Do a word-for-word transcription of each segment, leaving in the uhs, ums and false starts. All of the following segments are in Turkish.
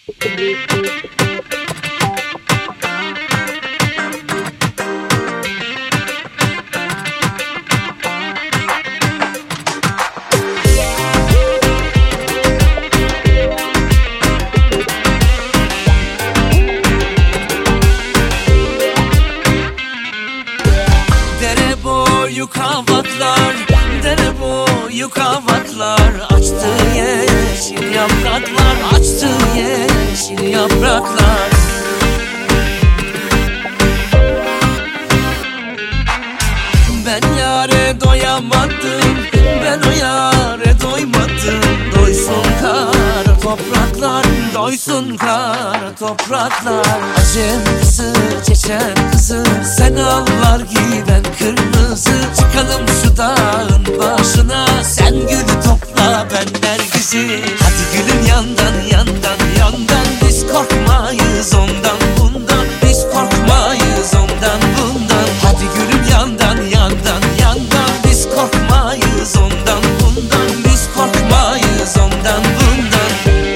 Dere boyu kavaklar, dere boyu kavaklar, açtı yeşil yapraklar, açtı yeşil yapraklar. Ben yâre doyamadım, ben o yâre doymadım. Doysun kara topraklar, doysun kara topraklar. Acem kızı, çeçen kızı, sen ağlar giden kırmızı. Çıkalım şu dağın başına, sen gülü topla ben nergisi. Hadi gülüm yandan yandan yandan, biz korkmayız ondan bundan, biz korkmayız ondan bundan. Hadi gülüm yandan yandan yandan, biz korkmayız ondan bundan, biz korkmayız ondan bundan.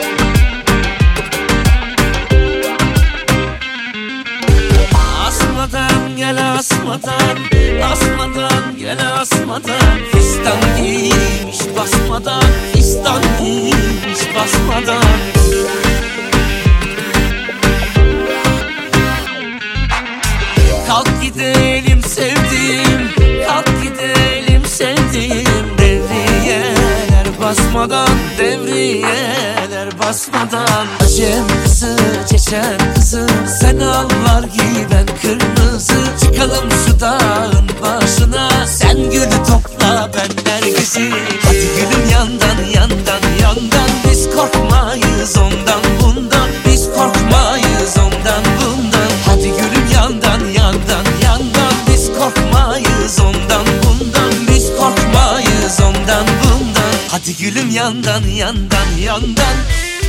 Asmadan gel asmadan, asmadan gel asmadan. Fistan giymiş basmadan, fistan giymiş basmadan. Kalk gidelim sevdiğim, kalk gidelim sevdiğim. Devriyeler basmadan, devriyeler basmadan. Acem kızı, çeçen kızı, sen ağlar giden kırmızı. Çıkalım şu dağın başına, sen gülü topla ben nergisi. Hadi gülüm yandan yandan yandan, biz korkmayız ondan bundan, biz korkmayız ondan bundan. Hadi gülüm yandan yandan yandan, biz korkmayız ondan bundan, biz korkmayız ondan bundan. Hadi gülüm yandan yandan yandan.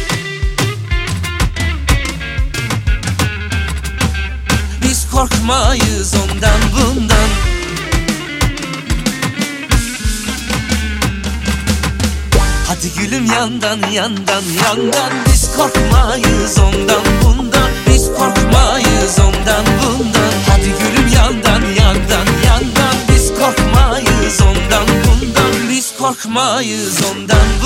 Biz korkmayız ondan bundan. Hadi gülüm yandan yandan yandan, biz korkmayız ondan bundan, biz korkmayız ondan bundan. Hadi gülüm yandan yandan yandan, biz korkmayız ondan bundan, biz korkmayız ondan.